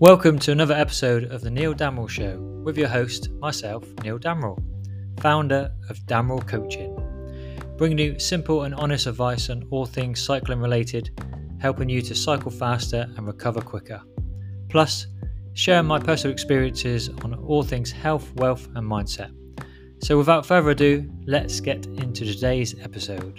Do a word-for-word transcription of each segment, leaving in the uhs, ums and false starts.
Welcome to another episode of the Neil Damrell Show with your host, myself, Neil Damrell, founder of Damrell Coaching, bringing you simple and honest advice on all things cycling related, helping you to cycle faster and recover quicker. Plus, sharing my personal experiences on all things health, wealth and mindset. So without further ado, let's get into today's episode.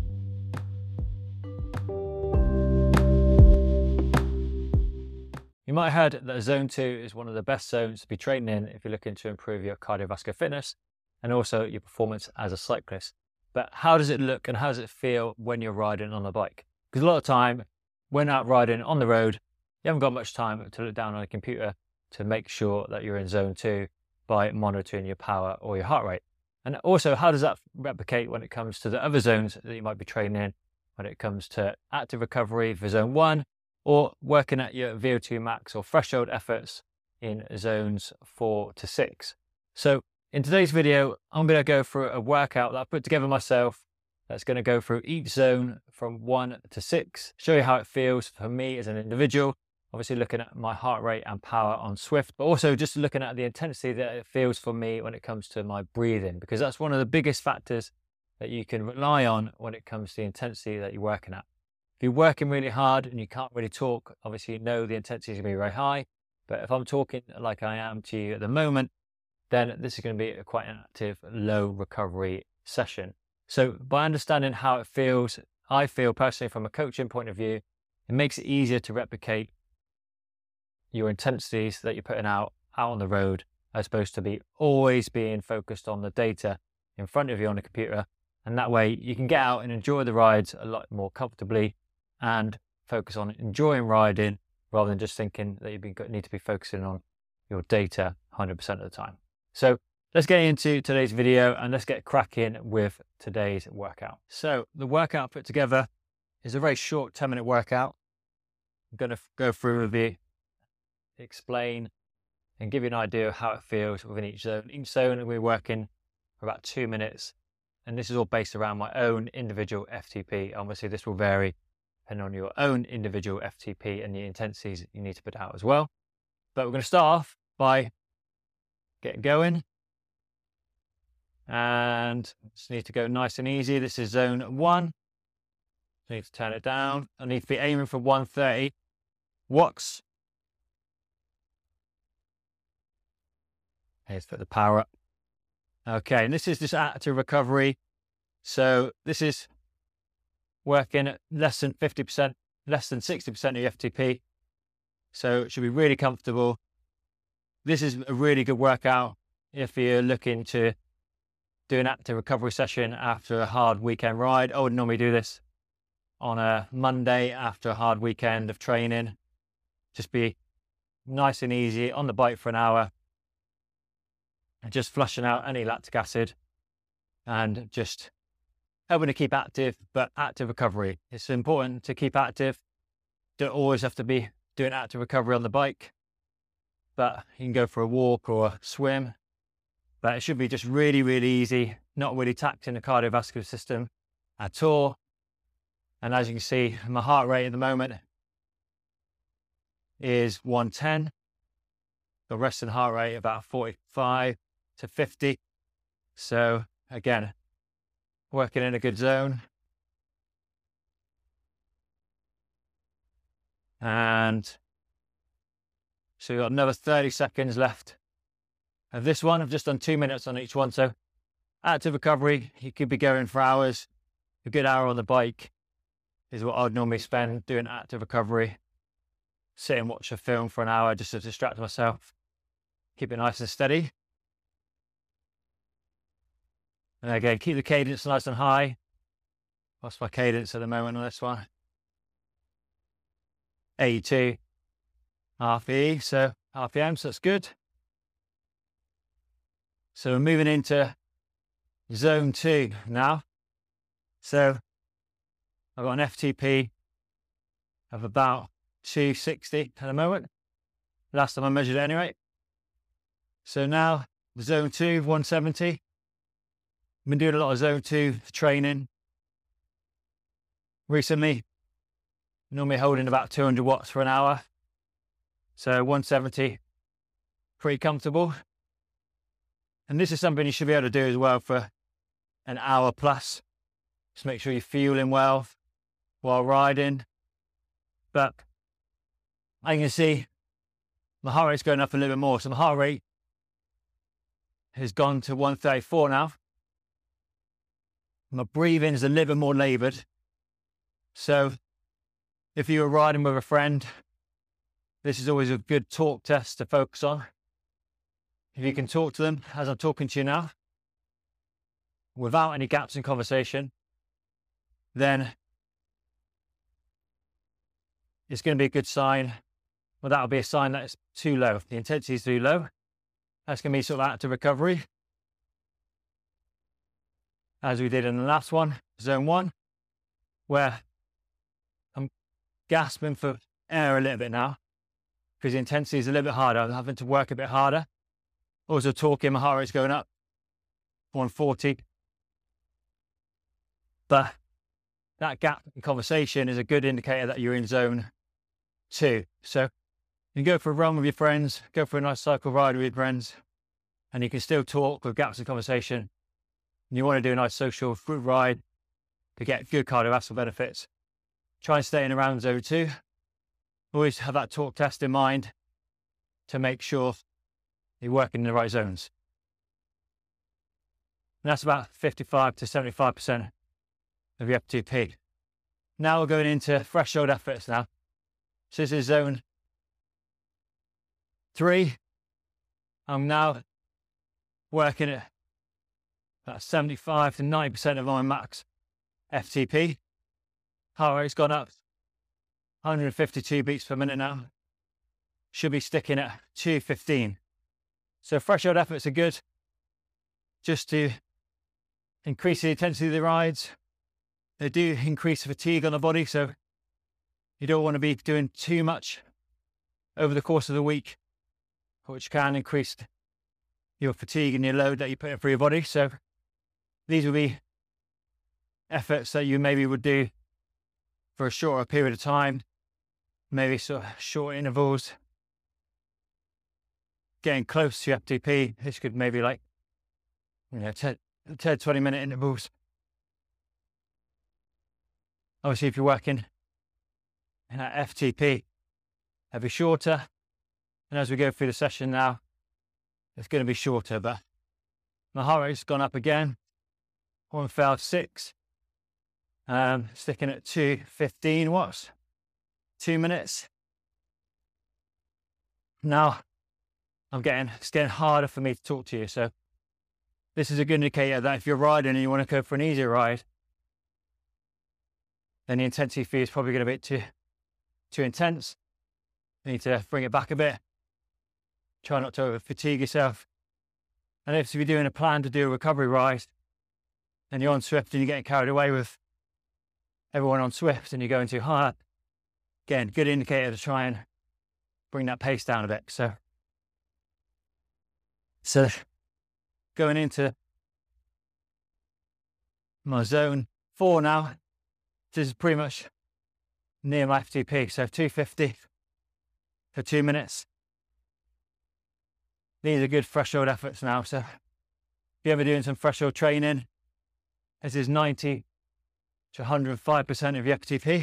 You might have heard that Zone two is one of the best zones to be training in if you're looking to improve your cardiovascular fitness and also your performance as a cyclist. But how does it look and how does it feel when you're riding on a bike? Because a lot of time, when out riding on the road, you haven't got much time to look down on a computer to make sure that you're in Zone two by monitoring your power or your heart rate. And also, how does that replicate when it comes to the other zones that you might be training in, when it comes to active recovery for Zone one, or working at your V O two max or threshold efforts in zones four to six. So in today's video, I'm going to go through a workout that I've put together myself that's going to go through each zone from one to six, show you how it feels for me as an individual, obviously looking at my heart rate and power on Swift, but also just looking at the intensity that it feels for me when it comes to my breathing, because that's one of the biggest factors that you can rely on when it comes to the intensity that you're working at. If you're working really hard and you can't really talk, obviously you know the intensity is going to be very high. But if I'm talking like I am to you at the moment, then this is going to be a quite an active, low recovery session. So by understanding how it feels, I feel personally from a coaching point of view, it makes it easier to replicate your intensities that you're putting out, out on the road, as opposed to be always being focused on the data in front of you on the computer. And that way you can get out and enjoy the rides a lot more comfortably and focus on enjoying riding rather than just thinking that you need to be focusing on your data one hundred percent of the time. So let's get into today's video and let's get cracking with today's workout. So the workout put together is a very short ten minute workout. I'm going to go through with you, explain and give you an idea of how it feels within each zone. Each zone we're working for about two minutes and this is all based around my own individual F T P. Obviously this will vary and on your own individual F T P and the intensities you need to put out as well. But we're going to start off by getting going. And just need to go nice and easy. This is zone one. I need to turn it down. I need to be aiming for one thirty watts. Let's put the power up. Okay, and this is just active recovery. So this is working at less than fifty percent, less than sixty percent of your F T P. So it should be really comfortable. This is a really good workout if you're looking to do an active recovery session after a hard weekend ride. I would normally do this on a Monday after a hard weekend of training. Just be nice and easy on the bike for an hour and just flushing out any lactic acid and just helping to keep active, but active recovery. It's important to keep active. Don't always have to be doing active recovery on the bike, but you can go for a walk or a swim. But it should be just really, really easy, not really taxing the cardiovascular system at all. And as you can see, my heart rate at the moment is one ten. The resting heart rate about forty-five to fifty. So again, working in a good zone. And so we've got another thirty seconds left of this one. I've just done two minutes on each one. So active recovery, you could be going for hours. A good hour on the bike is what I'd normally spend doing active recovery. Sit and watch a film for an hour just to distract myself. Keep it nice and steady. And again, keep the cadence nice and high. What's my cadence at the moment on this one? eighty-two R P E, so R P M, so that's good. So we're moving into zone two now. So I've got an F T P of about two sixty at the moment. Last time I measured it anyway. So now zone two, one seventy. I've been doing a lot of zone two training recently. Normally holding about two hundred watts for an hour. So one seventy, pretty comfortable. And this is something you should be able to do as well for an hour plus. Just make sure you're fueling well while riding. But I can see my heart rate's going up a little bit more. So my heart rate has gone to one thirty-four now. My breathing is a little bit more laboured. So if you were riding with a friend, this is always a good talk test to focus on. If you can talk to them as I'm talking to you now, without any gaps in conversation, then it's going to be a good sign. Well, that'll be a sign that it's too low. If the intensity is too low, that's going to be sort of active recovery, as we did in the last one, zone one, where I'm gasping for air a little bit now because the intensity is a little bit harder. I'm having to work a bit harder. Also talking, my heart rate's going up, one forty. But that gap in conversation is a good indicator that you're in zone two. So you can go for a run with your friends, go for a nice cycle ride with your friends, and you can still talk with gaps in conversation. And you want to do a nice social group ride to get good cardiovascular benefits. Try and stay in around zone two. Always have that talk test in mind to make sure you're working in the right zones. And that's about fifty-five to seventy-five percent of your F T P. Now we're going into threshold efforts now. So this is zone three. I'm now working at about seventy-five to ninety percent of my max F T P. Heart rate's gone up one hundred fifty-two beats per minute now. Should be sticking at two fifteen. So threshold efforts are good just to increase the intensity of the rides. They do increase fatigue on the body, so you don't want to be doing too much over the course of the week, which can increase your fatigue and your load that you put in for your body. So these will be efforts that you maybe would do for a shorter period of time, maybe sort of short intervals, getting close to your F T P. This could maybe like, you know, ten, ten, twenty minute intervals. Obviously, if you're working in that F T P, it'll be shorter. And as we go through the session now, it's going to be shorter, but my heart rate's gone up again. one fifty-six. Um, sticking at two fifteen watts, two minutes. Now, I'm getting, it's getting harder for me to talk to you. So this is a good indicator that if you're riding and you want to go for an easier ride, then the intensity for you is probably going to be too, too intense. You need to bring it back a bit. Try not to over fatigue yourself. And if you're doing a plan to do a recovery ride, and you're on Swift and you're getting carried away with everyone on Swift and you're going too hard, again, good indicator to try and bring that pace down a bit. So, so going into my zone four now, this is pretty much near my F T P. So two fifty for two minutes. These are good threshold efforts now. So if you're ever doing some threshold training, this is ninety to one hundred five percent of your F T P.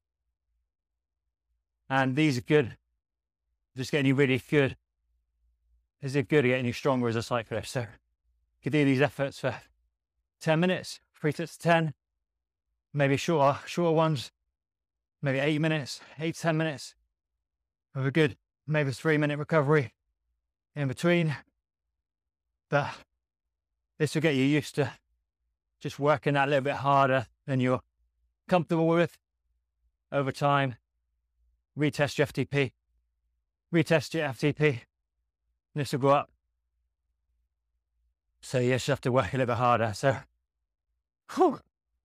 And these are good, just getting you really good. This is good at getting you stronger as a cyclist. So you can do these efforts for ten minutes, three sets to ten, maybe shorter, shorter ones, maybe eight minutes, eight to ten minutes with a good, maybe three minute recovery in between. But this will get you used to just working that a little bit harder than you're comfortable with over time. Retest your F T P, retest your F T P, and this will go up. So you just have to work a little bit harder. So, whew.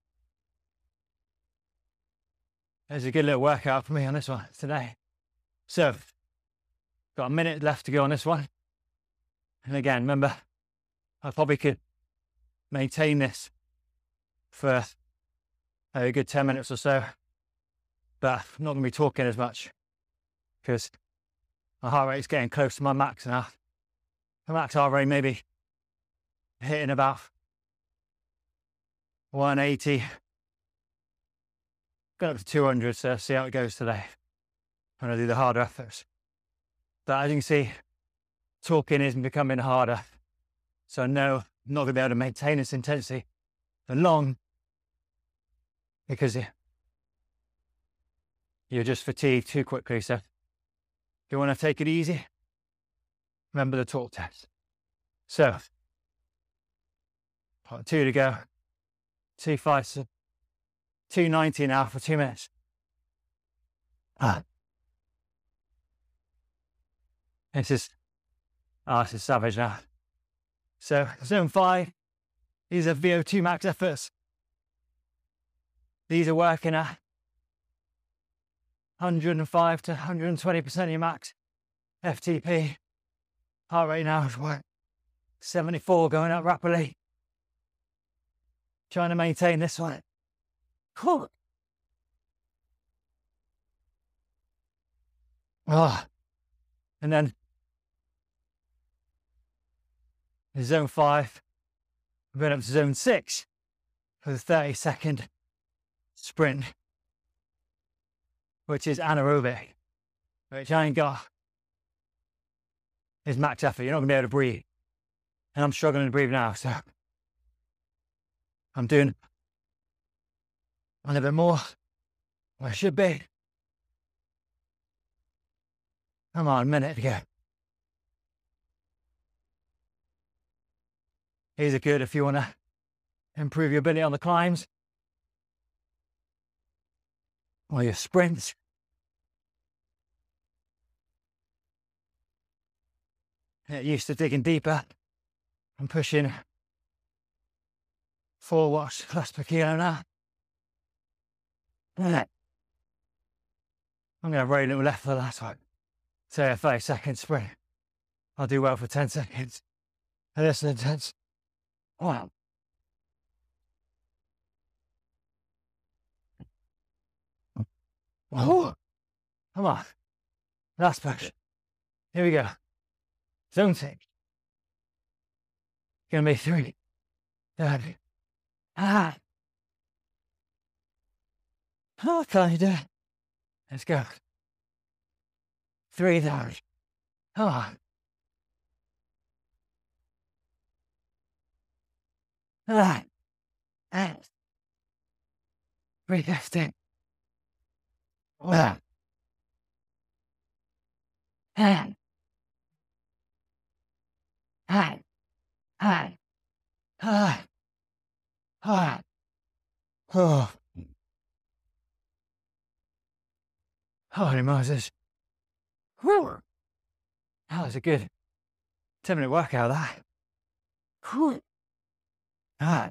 There's a good little workout for me on this one today. So, got a minute left to go on this one. And again, remember, I probably could maintain this for a good ten minutes or so, but I'm not going to be talking as much because My heart rate's getting close to my max now. The max heart rate maybe hitting about one eighty. Going up to two hundred, so see how it goes today when I do the harder efforts. But as you can see, talking is becoming harder. So I know I'm not going to be able to maintain this intensity for long because you're just fatigued too quickly. So if you want to take it easy, remember the talk test. So, part two to go. Two five, two ninety now for two minutes. Ah. This is, ah, oh, this is savage now. So, zone five, these are V O two max efforts. These are working at one hundred five to one hundred twenty percent of your max F T P. Heart rate now is what? seventy-four, going up rapidly. Trying to maintain this one. Whew. Oh. And then zone five, we're going up to zone six for the thirty second sprint, which is anaerobic, which I ain't got. Is max effort. You're not going to be able to breathe. And I'm struggling to breathe now, so I'm doing a little bit more where I should be. Come on, a minute to go. These are good if you want to improve your ability on the climbs or your sprints. Get used to digging deeper. I'm pushing four watts plus per kilo now. I'm going to have very little left for the last one. Say a thirty second sprint. I'll do well for ten seconds. And this is intense. Wow. Oh, come on. Last push. Here we go. Zone six. Gonna be three. Thirty. Ah. How can you do it? Let's go. Three thirty. Come on. Ah. Ah. Three fifty. Ah. Ah. Ah. Ah. Ah. Ah. Oh. Holy Moses. Whew. That was a good ten minute workout, that. Whew. Ah.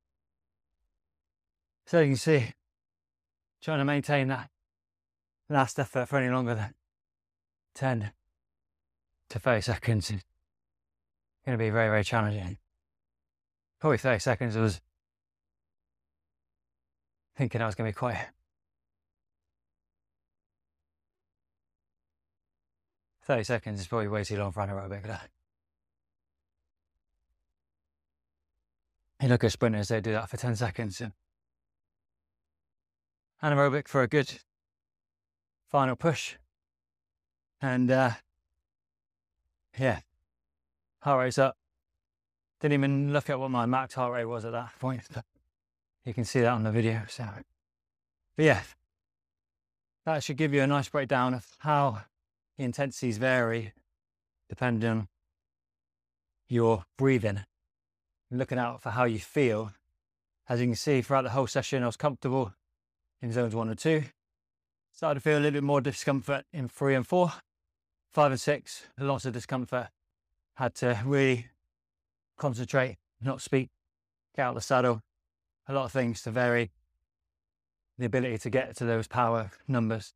So you can see, trying to maintain that last effort for any longer than ten to thirty seconds is going to be very, very challenging. Probably thirty seconds I was thinking I was going to be quite thirty seconds is probably way too long for anaerobic. You look at sprinters, they do that for ten seconds. Anaerobic for a good final push. And uh, yeah, heart rate's up. Didn't even look at what my max heart rate was at that point, but you can see that on the video. So, but yeah, that should give you a nice breakdown of how the intensities vary depending on your breathing. Looking out for how you feel. As you can see, throughout the whole session, I was comfortable in zones one and two. Started to feel a little bit more discomfort in three and four. Five and six, lots of discomfort. Had to really concentrate, not speak, get out of the saddle. A lot of things to vary the ability to get to those power numbers.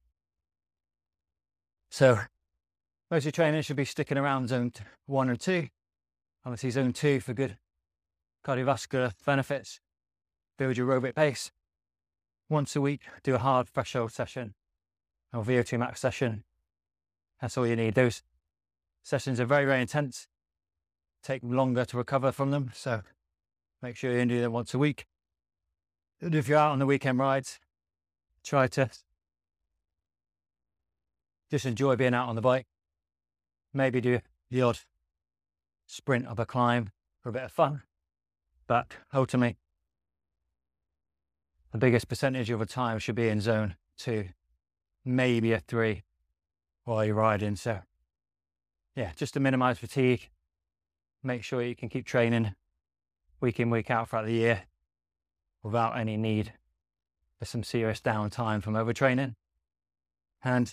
So most of your training should be sticking around zone one and two. Obviously zone two for good cardiovascular benefits. Build your aerobic pace. Once a week, do a hard threshold session or V O two max session. That's all you need. Those sessions are very, very intense, take longer to recover from them. So make sure you do them once a week. And if you're out on the weekend rides, try to just enjoy being out on the bike. Maybe do the odd sprint of a climb for a bit of fun. But ultimately, the biggest percentage of the time should be in zone two, maybe a three while you're riding. So yeah, just to minimize fatigue, make sure you can keep training week in, week out throughout the year without any need for some serious downtime from overtraining. And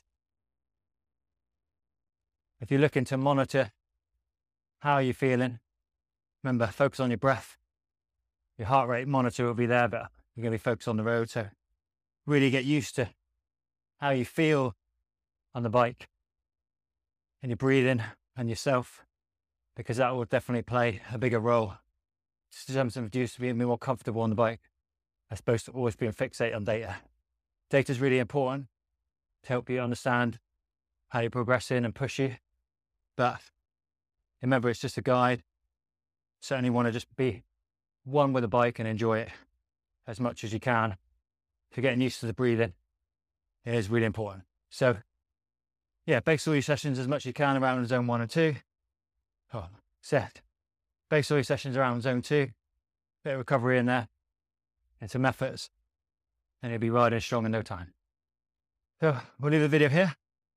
if you're looking to monitor how you're feeling, remember, focus on your breath. Your heart rate monitor will be there, but you're going to be focused on the road. So really get used to how you feel on the bike and your breathing and yourself, because that will definitely play a bigger role. Just in terms of used to being more comfortable on the bike, as opposed to always being fixated on data. Data is really important to help you understand how you're progressing and push you. But remember, it's just a guide. Certainly want to just be one with the bike and enjoy it as much as you can. If you're getting used to the breathing, it is really important. So yeah, base all your sessions as much as you can around zone one and two. Oh, set. Base all your sessions around zone two. Bit of recovery in there and some efforts, and you'll be riding strong in no time. So we'll leave the video here.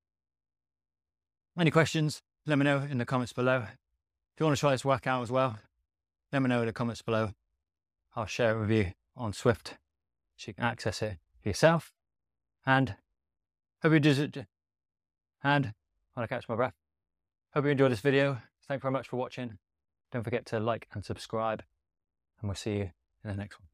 Any questions, let me know in the comments below. If you want to try this workout as well, let me know in the comments below. I'll share it with you on Swift so you can access it for yourself. And hope you do it. And when I catch my breath, hope you enjoyed this video. Thank you very much for watching. Don't forget to like and subscribe, and we'll see you in the next one.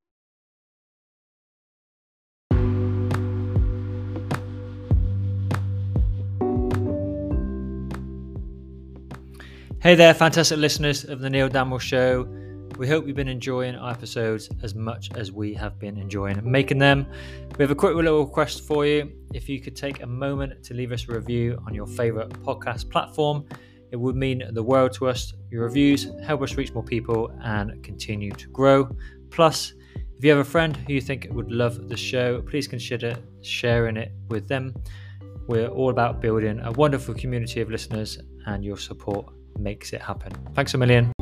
Hey there, fantastic listeners of the Neil Damrell Show. We hope you've been enjoying our episodes as much as we have been enjoying making them. We have a quick little request for you. If you could take a moment to leave us a review on your favourite podcast platform, it would mean the world to us. Your reviews help us reach more people and continue to grow. Plus, if you have a friend who you think would love the show, please consider sharing it with them. We're all about building a wonderful community of listeners, and your support makes it happen. Thanks a million.